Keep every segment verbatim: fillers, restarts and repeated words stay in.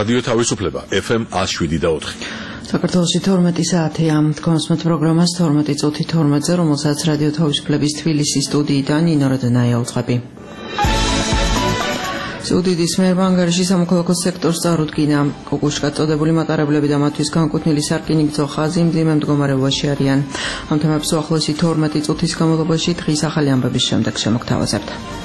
რადიო თავისუფლება F M one oh seven და four. საქართველოში თორმეტი საათია თქვენს პროგრამას თორმეტი წუთი თორმეტზე, რომელსაც რადიო თავისუფლების თბილისის სტუდიიდან ნინო როდენაია უძღვები. Სუდიდის მერმა ანგარიში სამოქალაქო სექტორს წარუდგინა. კუკუშკა წოდებული მატარებლები და მათთვის განკუთვნილი სარკინიგზო ხაზი მძიმე მდგომარეობაში არიან. ამ თემებს უახლოესი თორმეტი წუთის განმავლობაში დღის ახალი ამბების შემდეგ შემოგთავაზებთ.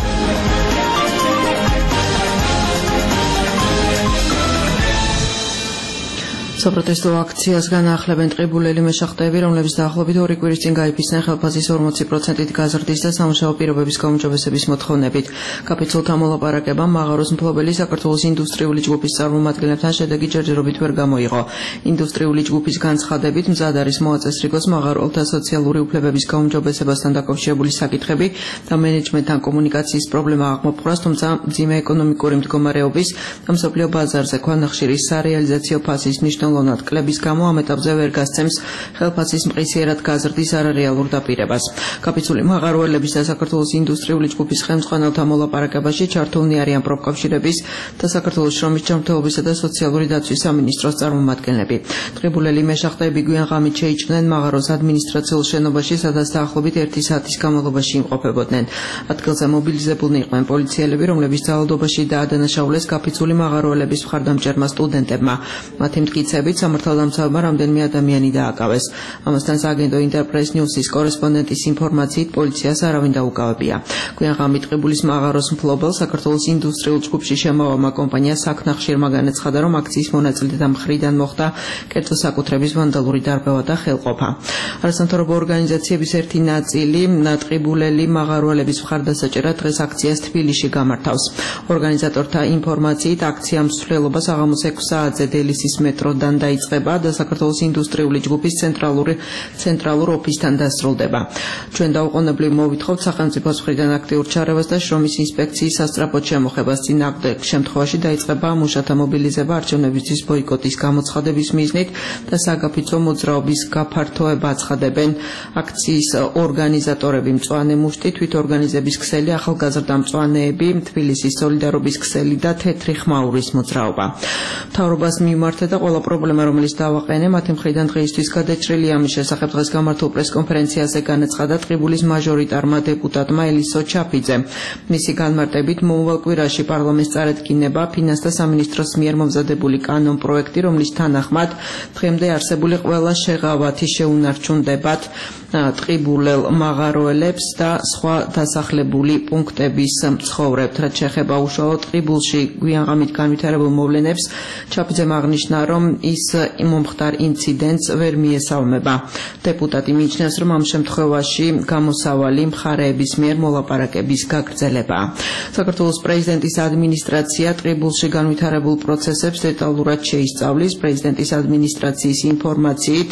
საპროტესტო აქციას განაახლებენ ტყიბულელი მეშახტეები, რომლებიც დაახლოებით ორი კვირის წინ გაიფიცნენ ხელფასის ორმოცი პროცენტით გაზრდის და სამუშაო პირობების გაუმჯობესების მოთხოვნებით. კაპიცულთა მოლაპარაკებამ მაღაროს მფლობელი საქართველოს ინდუსტრიული ჯგუფის წარმომადგენლებთან შედეგი ჯერჯერობით ვერ გამოიღო. ინდუსტრიული ჯგუფის განცხადებით მზად არის მოაწესრიგოს მაღაროელთა სოციალური უფლებების გაუმჯობესებასთან დაკავშირებული საკითხები და მენეჯმენტთან კომუნიკაციის პრობლემა აღმოფხვრას, თუმცა მძიმე ეკონომიკური მდგომარეობის და მსოფლიო ბაზარზე ქვანახშირის სარეალიზაციო ფასის მნიშვნელოვანი კლების გამო ამ ეტაპზე ვერ გასცემს ხელფასის მყისიერად გაზრდის არარეალურ დაპირებას. კაპიცული მაღაროელების და საქართველოს ინდუსტრიული ჯგუფის ხელმძღვანელთა მოლაპარაკებაში ჩართულნი არიან პროფკავშირების და საქართველოს შრომის ჯანმრთელობისა და სოციალური დაცვის სამინისტროს წარმომადგენლები. ტყიბულელი მეშახტეები გვიან ღამით შეიჭრნენ მაღაროს ადმინისტრაციულ შენობაში, სადაც დაახლოებით ერთი საათის განმავლობაში იმყოფებოდნენ. ადგილზე მობილიზებულნი იყვნენ პოლიციელები, რომლებიც ძალადობაში დაადანაშაულეს კაპიცული მაღაროელების მხარდამჭერმა სტუდენტებმა. მათი მტკიცებით სამართალდამცავებმა რამდენიმე ადამიანი დააკავეს. ამასთან სააგენტო ინტერპრეს ნიუსის კორესპონდენტის ინფორმაციით პოლიციას არავინ დაუკავებია. გვიან ღამით ტყიბულის მაღაროს მფლობელ საქართველოს ინდუსტრიულ ჯგუფში შემავალმა კომპანია საქნახშირმა განაცხადა, რომ აქციის მონაწილეთა მხრიდან მოხდა კერძო საკუთრების ვანდალური დარბევა და ხელყოფა. არასამთავრობო ორგანიზაციების ერთი ნაწილი ტყიბულელი მაღაროელების მხარდასაჭერად დღეს აქციას თბილისში გამართავს. ორგანიზატორთა ინფორმაციით აქცია მსვლელობა საღამოს ექვსი საათზე დელისის მეტროდან დაიწყება და საქართველოს ინდუსტრიული ჯგუფის ცენტრალური ცენტრალურ ოფისთან დასრულდება. ჩვენ დაუყოვნებლივ მოვითხოვთ სახელმწიფოს მხრიდან აქტიურ ჩარევას და შრომის ინსპექციის სასწრაფოდ შემოხებას. წინააღმდეგ შემთხვევაში დაიწყება მუშათა მობილიზება არჩევნებისთვის ბოიკოტის გამოცხადების მიზნით და საგაფიცვო მოძრაობის გაფართოება აცხადებენ აქციის ორგანიზატორები. მწვანე მუშტი, თვითორგანიზების ქსელი, ახალგაზრდა მწვანეები, თბილისის სოლიდარობის ქსელი და თეთრი ხმაურის მოძრაობა. მთავრობას მიმართა და ყველა პრობლემა, რომელიც დავაყენე, მათი მხრიდან დღეისთვის გადაჭრილი. ამის შესახებ დღეს გამართულ პრესკონფერენციაზე განაცხადა ტყიბულის მაჟორიტარმა დეპუტატმა ელისო ჩაფიძემ. მისი განმარტებით მომავალ კვირაში პარლამენტს წარედგინება ფინანსთა სამინისტროს მიერ მომზადებული კანონ პროექტი, რომლის თანახმად დღემდე არსებული ყველა შეღავათი შეუნარჩუნდებათ ტყიბულელ მაღაროელებს და სხვა დასახლებული პუნქტების მცხოვრებთ. რაც შეეხება უშუალოდ ტყიბულში გვიან ღამით განვითარებულ მოვლენებს, ჩაფიძემ აღნიშნა, რომ ის მომხდარ ინციდენტს ვერ მიესალმება. დეპუტატი მიიჩნევს, რომ ამ შემთხვევაში გამოსავალი მხარეების მიერ მოლაპარაკების გაგრძელებაა. საქართველოს პრეზიდენტის ადმინისტრაცია ტყიბულში განვითარებულ პროცესებს დეტალურად შეისწავლის. პრეზიდენტის ადმინისტრაციის ინფორმაციით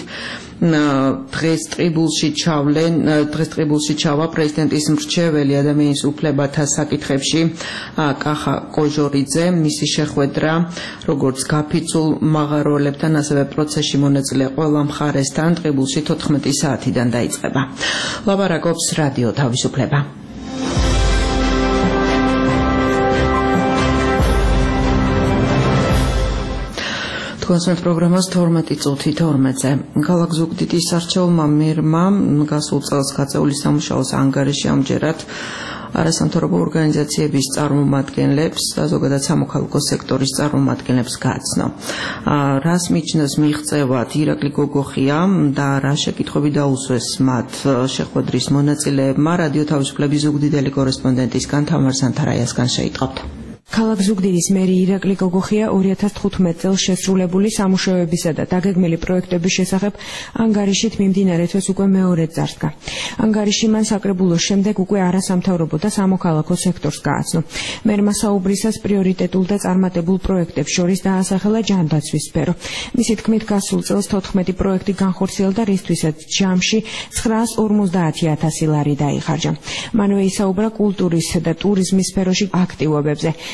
დღეს ტყიბულში ჩავლენ დღეს ტყიბულში ჩავა პრეზიდენტის მრჩეველი ადამიანის უფლებათა საკითხებში კახა კოჟორიძე. მისი შეხვედრა როგორც გაფიცულ მაღაროელებთან, ასევე პროცესში მონაწილე ყველა მხარესთან ტყიბულში თოთხმეტი საათიდან დაიწყება. ლაპარაკობს რადიო თავისუფლება. თქვენს პროგრამას თორმეტი წუთი თორმეტზე. ქალაქ ზუგდიდის არჩეულმა მერმა გასულ წელს გაწეული სამუშაოს ანგარიში ამჯერად არასამთავრობო ორგანიზაციების წარმომადგენლებს და ზოგადად სამოქალაქო სექტორის წარმომადგენლებს გააცნო. რას მიჩნევს მიღწევად ირაკლი გოგოხია და რა შეკითხვები დაუსვეს მათ შეხვედრის მონაწილეებმა, რადიო თავისუფლების ზუგდიდელი კორესპონდენტისგან თამარ სანთარაიასგან შეიტყობთ. ქალაქ ზუგდიდის მერი ირაკლი გოგოხია ორი ათას თხუთმეტ წელს შესრულებული სამუშაოებისა და დაგეგმილი პროექტების შესახებ ანგარიშით მიმდინარე თვეს უკვე მეორედ წარსდგა. ანგარიში მან საკრებულოს შემდეგ უკვე არასამთავრობო და სამოქალაქო სექტორს გააცნო. მერმა საუბრისას პრიორიტეტულ და წარმატებულ პროექტებს შორის დაასახელა ჯანდაცვის სფერო. მისი თქმით, გასულ წელს თოთხმეტი პროექტი განხორციელდა, რისთვისაც ჯამში ცხრაას ორმოცდაათი ათასი ლარი დაიხარჯა. მანვე ისაუბრა კულტურის და ტურიზმის სფეროში აქტივობებზე.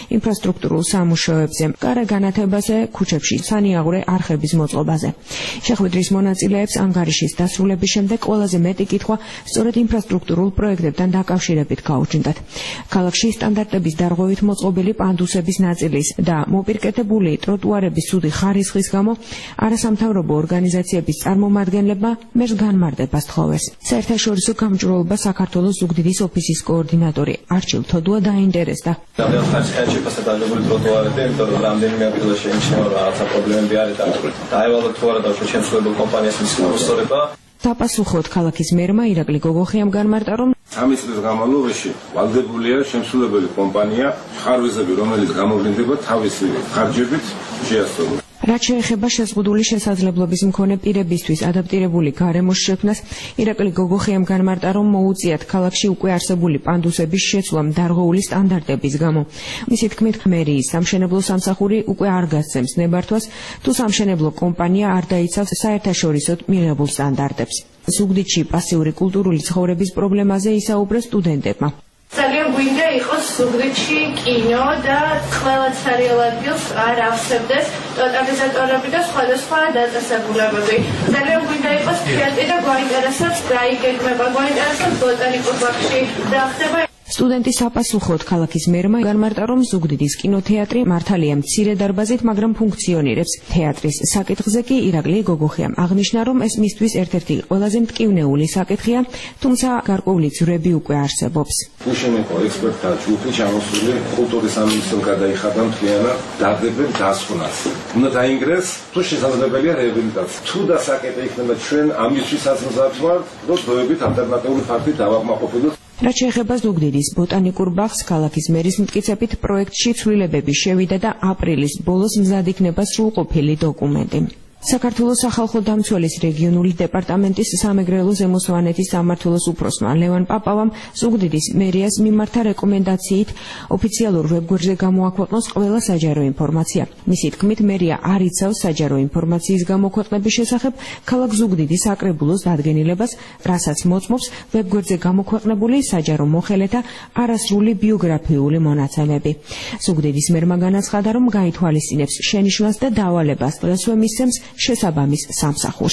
ინფრასტრუქტურულ სამუშაოებზე, კარა განათებაზე, ქუჩებში, სანიაღვრე არხების მოწყობაზე. შეხვედრის მონაწილეებს ანგარიშის დასრულების შემდეგ ყველაზე მეტი კითხვა სწორედ ინფრასტრუქტურულ პროექტებთან დაკავშირებით გაუჩნდათ. ქალაქში სტანდარტების დარღვევით მოწყობილი პანდუსების ნაწილის და მოპირკეთებული ტროტუარების ცუდი ხარისხის გამო არასამთავრობო ორგანიზაციების წარმომადგენლებმა მერს განმარტებას თხოვეს. საერთაშორისო გამჭვირვალობა საქართველოს ზუგდიდის ოფისის კოორდინატორი არჩილ თოდუა დაინტერესდა. რამდენად ხარისხიანი შეფასებადებული ტროტუარები, იმიტომ რომ რამდენიმე ადგილას შეიმჩნევა რაღაცა პრობლემები არის და დაევალოთ თუ არა დავუშვათ შემსრულებელ კომპანიას მის მოსწორება. დაპასუხოთ ქალაქის მერმა ირაკლი გოგოხიამ განმარტა, რომ ამის წლის განმავლობაში ვალდებულია შემსრულებელი კომპანია ხარვეზები, რომელიც გამოვლინდება თავისი ხარჯებით შეასრულოს. რაც შეეხება შეზღუდული შესაძლებლობის მქონე პირებისთვის ადაპტირებული გარემოს შექმნას, ირაკლი გოგოხიამ განმარტა, რომ მოუწიათ ქალაქში უკვე არსებული პანდუსების შეცვლამ დარღვეული სტანდარტების გამო. მისი თქმით, მერიის სამშენებლო სამსახური უკვე არ გასცემს ნებართვას, თუ სამშენებლო კომპანია არ დაიცავს საერთაშორისოდ მიღებულ სტანდარტებს. ზუგდიდში პასიური კულტურული ცხოვრების პრობლემაზე ისაუბრეს სტუდენტებმა. ძალიან გვინდა იყოს ზუგდიდში კინო და ყველა სერიალ ადგილს არ ავსებდეს ტოტალიზატორები და სხვადასხვა დაწესებულებები. ძალიან გვინდა იყოს თეატრი და გვაინტერესებს რა იგეგმება, გვაინტერესებს ბოტანიკურ ბაღში რა ხდება. სტუდენტის საპასუხოდ ქალაქის მერმა განმარტა, რომ ზუგდიდის კინოთეატრი მართალია მცირე დარბაზით, მაგრამ ფუნქციონირებს. თეატრის საკითხზე კი ირაკლი გოგოხიამ აღნიშნა, რომ ეს მისთვის ერთ-ერთი ყველაზე მტკივნეული საკითხია, თუმცა გარკვეული ძვრები უკვე არსებობს. უშენეკო ექსპერტთა ჯგუფი ჩამოსული კულტურის სამინისტრომ გადაიხადა მთლიანად დადებენ დასხვნას. უნდა დაინგრეს, თუ შესაძლებელია რეაბილიტაცია. თუ და საკითხი იქნება ჩვენ ამისთვისაც მზად ვართ, რომ დროებით ალტერნატიული ფაქტით დავაკმაყოფილოთ. რაც შეეხება ზუგდიდის ბოტანიკურ ბაღს, ქალაქის მერის მტკიცებით პროექტში ცვლილებები შევიდა და აპრილის ბოლოს მზად იქნება სრულყოფილი დოკუმენტი. საქართველოს სახალხო დამცველის რეგიონული დეპარტამენტის სამეგრელო ზემო სვანეთის სამმართველოს უფროსმა ლევან პაპავამ ზუგდიდის მერიას მიმართა რეკომენდაციით ოფიციალურ ვებგვერდზე გამოაქვეყნოს ყველა საჯარო ინფორმაცია. მისი თქმით, მერია არ იცავს საჯარო ინფორმაციის გამოქვეყნების შესახებ ქალაქ ზუგდიდის საკრებულოს დადგენილებას, რასაც მოწმობს ვებგვერდზე გამოქვეყნებული საჯარო მოხელეთა არასრული ბიოგრაფიული მონაცემები. ზუგდიდის მერმა განაცხადა, რომ გაითვალისწინებს შენიშვნას და დავალებას, დღესვე მისცემს შესაბამის სამსახურს.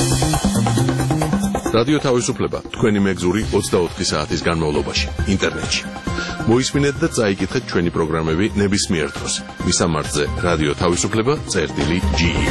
რადიო თავისუფლება თქვენი მეგზური ოცდაოთხი საათის განმავლობაში ინტერნეტში. მოისმინეთ და წაიკითხეთ ჩვენი პროგრამები ნებისმიერ დროს. მისამართზე რადიო თავისუფლება წერტილი ჯი ი.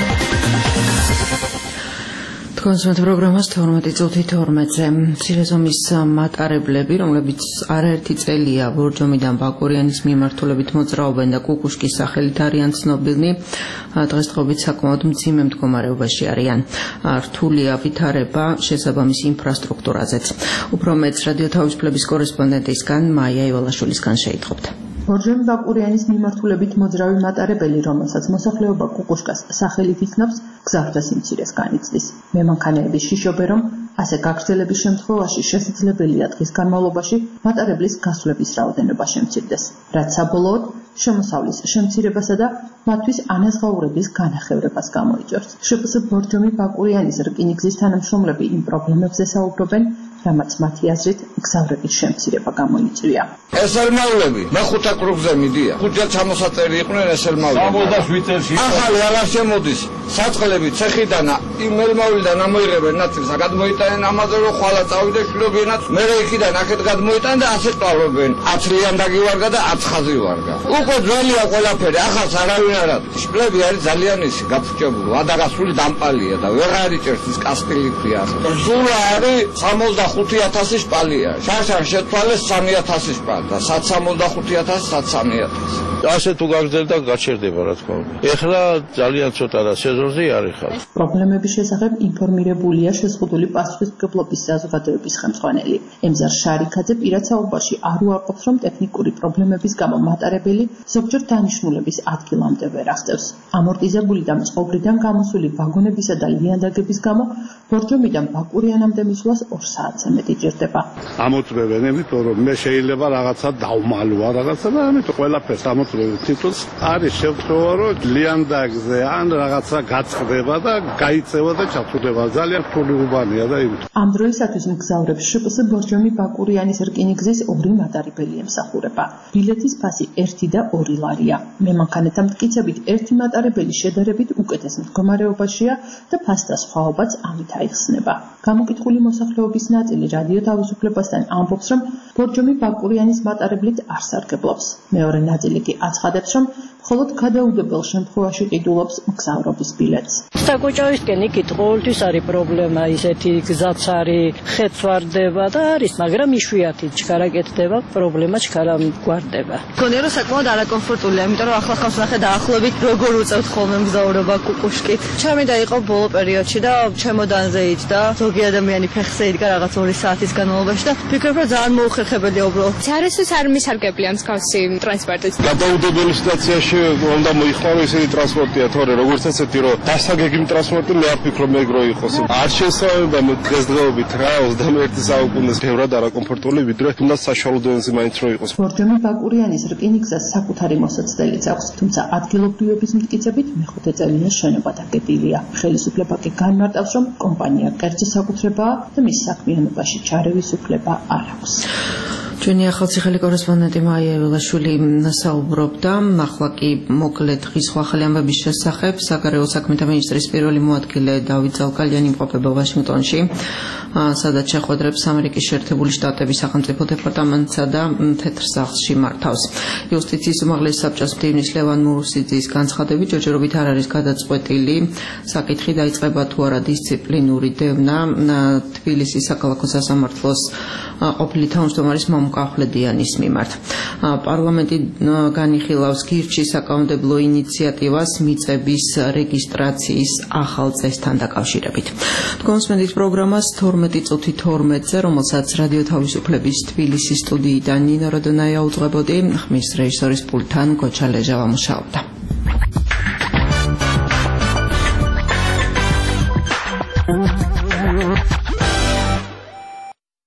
კონსულტ პროგრამას თორმეტი წუთი თორმეტზე. მცირე ზომის მატარებლები, რომლებიც არაერთი წელია ბორჯომიდან ბაკურიანის მიმართულებით მოძრაობენ და კუკუშკის სახელით არიან ცნობილნი, დღესდღეობით საკმაოდ მძიმე მდგომარეობაში არიან. რთულია ვითარება შესაბამის ინფრასტრუქტურაზეც. უფრო მეც რადიო თავისუფლების კორესპონდენტისგან მაია ივალაშვილისგან შეიტყობთ. ბორჯომი ბაკურიანის მიმართულებით მოძრავი მატარებელი, რომელსაც მოსახლეობა კუკუშკას სახელით იცნობს, გზავრთა სიმცირეს განიცდის. მემანქანეების შიშობენ, რომ ასე გაგრძელების შემთხვევაში შესაძლებელია დღის განმავლობაში მატარებლის გასვლების რაოდენობა შემცირდეს, რაც საბოლოოდ შემოსავლის შემცირებასა და მათთვის ანაზღაურების განახევრებას გამოიჭერს. შპს ბორჯომი ბაკურიანის რკინიგზის თანამშრომლები იმ პრობლემებზე საუბრობენ, რამაც მათი აზრით გზავრების შემცირება გამოიწვია. ესელმავლები მეხუთე კრუგზე მიდიან. ხუთი ჩამოსაწერი იყვნენ ესელმავლები. ოცდაშვიდ წელში ახალი აღარ შემოდის. საწყლები ცეხიდან იმელმავლიდან ამოიღებენ ნაწილს, გადმოიტანენ ამაზე რომ ხვალა წავიდა შვილობიანად, მერე იქიდან აქეთ გადმოიტანენ და ასე ტყავობენ. ათლიან დაგივარგა და ათხაზი ვარგა. უკვე ძველია ყველაფერი, ახალს არავინ არ არის. შპლები არის ძალიან ისი გაფუჭებული, ადაგასული დამპალია და ვეღარ იჭერს ის კასპილი ქვია. ზურა არის სამოცდახუთი ათასი შპალია. შარშან შეცვალეს სამი ათასი შპალი და სამოცდახუთი ათასი სამი ათასი. ასე თუ გაგრძელდა გაჩერდება რა თქმა უნდა. ეხლა ძალიან ცოტა და სეზონზე არის ხალხი. პრობლემების შესახებ ინფორმირებულია შეზღუდული პასუხისმგებლობის საზოგადოების ხელმძღვანელი ემზარ შარიქაძე. პირად საუბარში არ უარყოფს, რომ ტექნიკური პრობლემების გამო მატარებელი ზოგჯერ დანიშნულების ადგილამდე ვერ აღწევს. ამორტიზებული და მწყობრიდან გამოსული ვაგონებისა და ლიანდაგების გამო ბორჯომიდან ბაკურიანამდე მისვლას ორ საათზე მეტი ჭირდება. ამოწმებენ, იმიტომ რომ მე შეიძლება რაღაცა დავმალვა რაღაცა და ამიტომ ყველაფერს ამოწმებენ თითქოს არის შემთხვევა რომ ლიანდაგზე ან რაღაცა გაწყდება და გაიწევა და ჩაფრდება. ძალიან რთული უბანია და იმით. ამ დროისათვის მგზავრებს შპს ბორჯომი ბაკურიანის რკინიგზის ორი მატარებელი ემსახურება. ბილეთის ფასი ერთი და ორი ლარია. მემანქანეთა მტკიცებით ერთი მატარებელი შედარებით უკეთეს მდგომარეობაშია და ფასთა სხვაობაც ამით აიხსნება. გამოკითხული მოსახლეობის ნაწილი რადიო თავისუფლებასთან ამბობს, რომ ბორჯომი ბაკურიანის მატარებლით არ სარგებლობს. მეორე ნაწილი კი აცხადებს, რომ მხოლოდ გადაუდებელ შემთხვევაში ყიდულობს მგზავრობის ბილეთს. საკოჭოისკენ იქით ყოველთვის არის პრობლემა, ისეთი გზაც არის, ხეც ვარდება და არის, მაგრამ იშვიათი ჩქარა კეთდება, პრობლემა ჩქარა გვარდება. მგონია რომ საკმაოდ არაკომფორტულია, იმიტომ რომ ახლა ხავს ნახე დაახლოებით როგორ უწევთ ხოლმე მგზავრობა კუკუშკით. ჩემი დაიყო ბოლო პერიოდში და ჩემოდანზე იჯდა, ზოგი ადამიანი ფეხზე იდგა რაღაც ორი საათის განმავლობაში და ფიქრობ რომ ძალიან მოუხერხებელია უბრალოდ. ჯარისთვის არ მისარგებლია მსგავსი ტრანსპორტით. გადაუდებელი სიტუაციაში უნდა მოიხმარო ისეთი ტრანსპორტია, თორე როგორც ესეთი რომ დასაგეგმ ტრანსპორტი მე არ ვფიქრობ მეგრო იყოს. არ შესაძლოა მე დღესდღეობით რა ოცდამეერთე საუკუნეს ბევრად არაკომფორტული, ვიდრე თუნდაც საშუალო დონეზე მაინც რო იყოს. ბორჯომი ბაკურიანის რკინიგზას საკუთარი მოსაცდელიც აქვს, თუმცა ადგილობრივების მტკიცებით მეხუთე წელია შენობა დაგებილია. ხელისუფლება კი განმარტავს, რომ კომპანია კერძო საკუთრებაა და მის საქმიანობაში ჩარევის უფლება არ აქვს. ჩვენი ახალციხელი კორესპონდენტი მაია ველაშვილი საუბრობდა, ახლა კი მოკლედ დღის ახალი ამბების შესახებ საგარეო საქმეთა მინისტრის პირველი მოადგილე დავით ზალკალიანი იმყოფება ვაშინგტონში, სადაც შეხვედრებს ამერიკის შეერთებული შტატების სახელმწიფო დეპარტამენტსა და თეთრ სახლში მართავს. იუსტიციის უმაღლესი საბჭოს მდივნის ლევან მურუსიძის განცხადებით, ჯერჯერობით არ არის გადაწყვეტილი საკითხი დაიწყება თუ არა დისციპლინური დევნა თბილისის საქალაქო სასამართლოს ყოფილი თავმჯდომარის მომკავლედიანის მიმართ. პარლამენტი განიხილავს გირჩი საკანონმდებლო ინიციატივას მიწების რეგისტრაციის ახალ წესთან დაკავშირებით. კონსმენდის პროგრამას თორმეტი წუთი თორმეტზე, რომელსაც რადიო თავისუფლების თბილისის სტუდიიდან ნინო როდონაია უძღვებოდი, ხმის რეჟისორის პულტთან გოჩა ლეჟავა მუშაობდა.